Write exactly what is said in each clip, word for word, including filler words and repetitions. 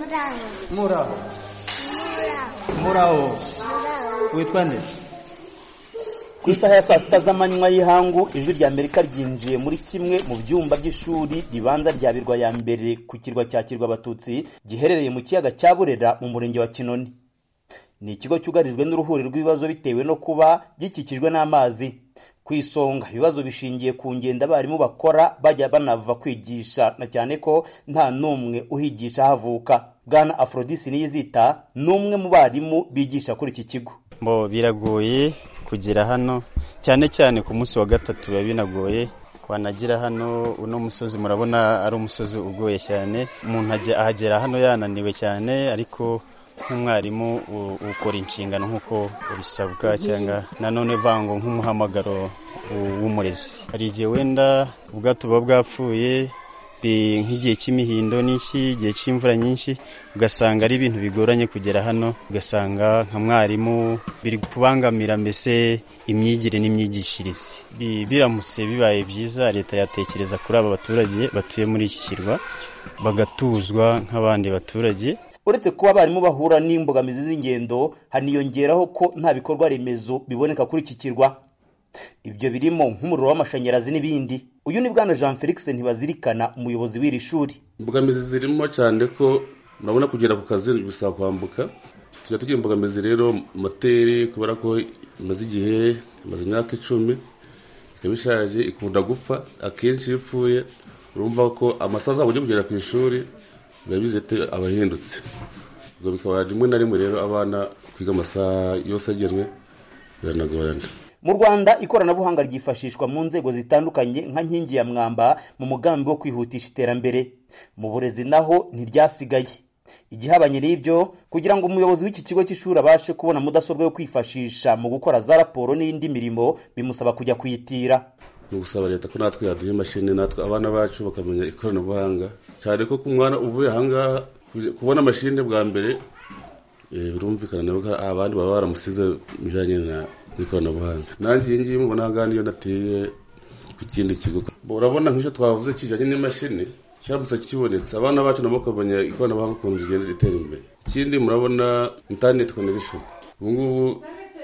Muraho. Muraho. Witwa nde? Ku isaha ya saa sita z'amanywa y'ihangu ijwi rya Amerika ryinjiye muri kimwe mu byumba by'ishuri ribanza rya Birwa ya mbere ku kirwa cya Kirwa Abatutsi giherereye mu kiyaga cya Burera mu murenge wa Kinoni. Ni ikigo cyugarijwe n'uruhuri rw'ibibazo bitewe no kuba gikikijwe n'amazi. Ku isonga ibibazo bishingiye ku ngendo abarimu bakora bajya banava kwigisha, na cyane ko nta numwe uhigisha havuka. Bwana Aphrodis Niyizita numwe mu barimu bigisha kuri iki kigo. Bo biragoye kugera hano, cyane cyane ku munsi wa gatatu biba binagoye. Wanagira hano uno musozi murabona ari umusozi ugoye cyane, umuntu ajya ahagera hano yananiwe cyane, ariko nk'umwarimu ukora inshingano nk'uko bisabwa, cyangwa nanone vango nk'umuhamagaro w'umurezi. Hari igihe wenda ubwato buba bwapfuye nk'igihe cy'imihindo n'iki igihe cy'imvura nyinshi, ugasanga ari ibintu bigoranye kugera hano, ugasanga nka mwarimu biri kubangamira mbese imyigire n'imyigishirize. Biramutse bibaye byiza, leta yatekereza kuri aba baturage batuye muri iki kirwa bagatuzwa nk'abandi baturage. Uretse kuba abarimu bahura n'imbogamizi z'ingendo, haniyongeraho ko nta bikorwa remezo biboneka kuri iki kirwa. Ibyo birimo nk'umuriro w'amashanyarazi n'ibindi. Uyu ni Bwana Jean Felix Ntibazirikana, umuyobozi w'iri shuri. Imbogamizi zirimo cyane ko nabona kugera ku kazi bisaba kwambuka. Tujya tugira imbogamizi rero moteri, kubera ko imaze igihe imaze imyaka icumi ikaba ishaje ikunda gupfa. Akenshi ipfuye urumva ko amasaha yo kugera ku ishuri biba bizete abahindutse. Ubwo bikaba rimwe na rimwe rero abana kwiga amasaha yose agenwe biranagorana. Mu Rwanda ikoranabuhanga ryifashishwa mu nzego zitandukanye nka nkingi ya mwamba mu mugambi wo kwihutisha iterambere. Mu burezi naho ntiryasigaye. Igihabanye n'ibyo, kugira ngo umuyobozi w'iki kigo cy'ishuri abashe kubona mudasobwa yo kwifashisha mu gukora za raporo n'indi mirimo, bimusaba kujya kuyitira. Ni gusaba leta ko natwe yaduha imashini, natwe abana bacu bakamenya ikoranabuhanga, cyane ko ku mwana uvuye ahangaha kubona mashini bwa mbere birumvikana nawe abandi baba baramusize bijanye na ikoranabuhanga. Nanjye iyi ngiyi mubona ahangaha niyo nateye ku kindi kigo. Urabona nk'icyo twavuze kijanye n'imashini cyabutse kibonetse, abana bacu nabo bakamenya ikoranabuhanga ukuntu zigenda ritera imbere. Ikindi murabona internet connection, ubu ngubu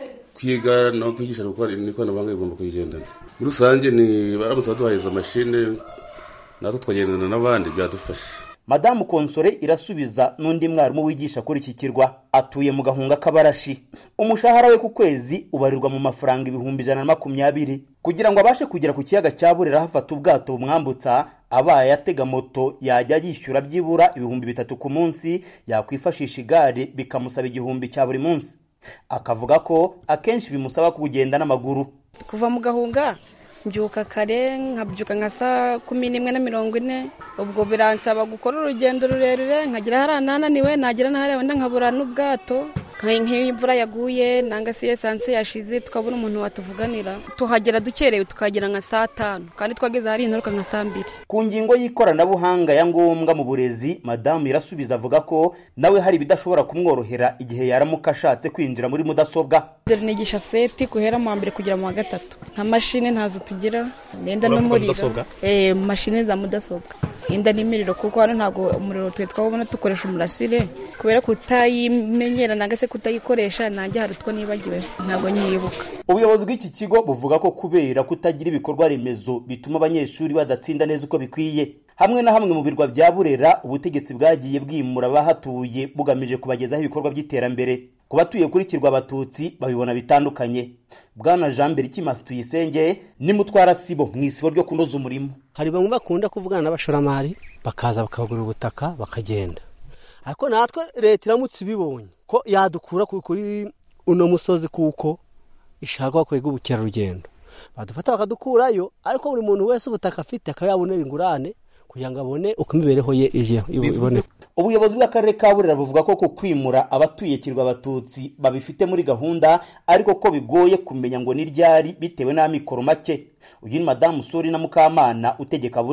kwiga no kwigisha gukora ikoranabuhanga igomba kuyigendana. Muri rusange ni baramutse baduhaye izo mashini natwe twagendana n'abandi byadufasha. Madamu Konsore irasubiza n'undi mwarimu wigisha kuri iki kirwa, atuye mu Gahunga Kabarashi. Umushahara we ku kwezi ubarirwa mu mafaranga ibihumbi ijana na makumyabiri. Kugira ngo abashe kugera ku kiyaga cya Burera hafata ubwato bumwambutsa, abaye yatega moto yajya yishyura byibura ibihumbi bitatu ku munsi, yakwifashisha igare bikamusaba igihumbi cya buri munsi. Akavuga ko akenshi bimusaba kugenda n'amaguru. Kuva mu Gahunga mbyuka kare, nkabyuka nka saa kumi n'imwe na mirongo ine. Ubwo biransaba gukora urugendo rurerure, nkagira harananiwe, nagira n'ahari wenda nkabura n'ubwato. Nk'imvura yaguye nanga se essence yashize, tukabona umuntu watuvuganira, tuhagera dukerewe tukagera nka saa tanu, kandi twageze hari inturuka nka saa mbiri. Ku ngingo y'ikoranabuhanga ya ngombwa mu burezi, madamu irasubiza avuga ko nawe hari bidashobora kumworohera igihe yaramuka ashatse kwinjira muri mudasobwa. Nigisha seti guhera mu mbere kugera mu wa gatatu. Nka mashine ntazo tugira, nenda n'umuriro. Eh, mashine za mudasobwa inda n'imiriro, kuko hano ntago umuriro twe twabona dukoresha umurasire, kubera kutayimenyera nanga se kutayikoresha, nanjye hari utwo nibagiwe ntago nyibuka. Ubuyobozi bw'iki kigo buvuga ko kubera kutagira ibikorwa remezo bituma abanyeshuri badatsinda neza uko bikwiye. Hamwe na hamwe mu birwa bya Burera ubutegetsi bwagiye bwimura abahatuye bugamije kubagezaho ibikorwa by'iterambere. Ku batuye kuri Kirwa Abatutsi babibona bitandukanye. Bwana Jean Berikimasi Tuyisenge ni mutwara sibo mu isibo ryo kunoza umurimo. Hari bamwe bakunda kuvugana n'abashoramari bakaza bakagura ubutaka bakagenda, ariko natwe leta iramutse ibibonye ko yadukura kuri uno musozi kuko ishaka kwega ubukerarugendo, badufata bakadukurayo, ariko buri muntu wese ubutaka afite akayabonera ingurane kugira ngo abone uko imibereho ye ije ibone. Ubuyobozi bw'akarere ka Burera buvuga ko ko kwimura abatuye Kirwa Abatutsi babifite muri gahunda, ariko ko bigoye kumenya ngo ni ryari bitewe n'amikoro make. Uyu ni Madamu Sori na Mukamana utegeka Burera.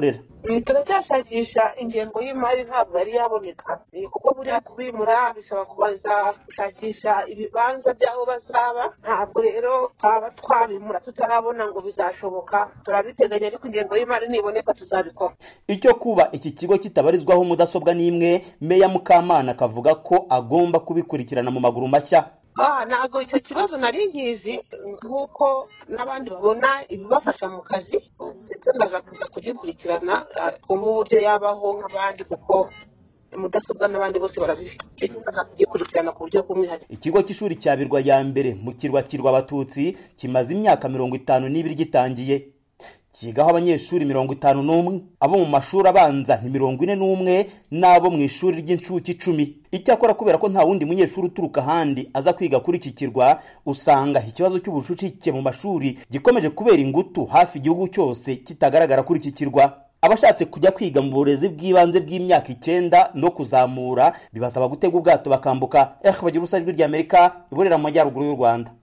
turacyashakisha ingengo y'imari ntabwo yari yaboneka kuko buriya kubimura bisaba kubanza gushakisha ibibanza by'aho bazaba ntabwo rero twaba twabimura tutarabona ngo bizashoboka turabiteganya ariko ingengo y'imari niboneka tuzabikora. Icyo kuba iki kigo kitabarizwaho mudasobwa n'imwe Meya Mukamana akavuga ko agomba kubikurikirana mu maguru mashya. Ah, ntabwo icyo kibazo nari nkizi nk'uko n'abandi babona ibibafasha mu kazi ndetse ndaza kuza kugikurikirana twumva uburyo yabaho nk'abandi kuko mudasobwa n'abandi bose barazifite ndaza kugikurikirana ku buryo bw'umwihariko. Ikigo cy'ishuri cya Birwa ya mbere mu kirwa kirwa Abatutsi kimaze imyaka mirongo itanu n'ibiri gitangiye. Kigaho abanyeshuri mirongo itanu n'umwe, abo mu mashuri abanza ni mirongo ine n'umwe n'abo mu ishuri ry'incuke icumi. Icyakora kubera ko nta wundi munyeshuri uturuka ahandi aza kwiga kuri iki kirwa, usanga ikibazo cy'ubucucike mu mashuri gikomeje kubera ingutu hafi igihugu cyose kitagaragara kuri iki kirwa. Abashatse kujya kwiga mu burezi bw'ibanze bw'imyaka icyenda no kuzamura bibasaba gutega ubwato bakambuka. Eh bagira ubusa ijwi ry'Amerika iburera mu majyaruguru y'u Rwanda.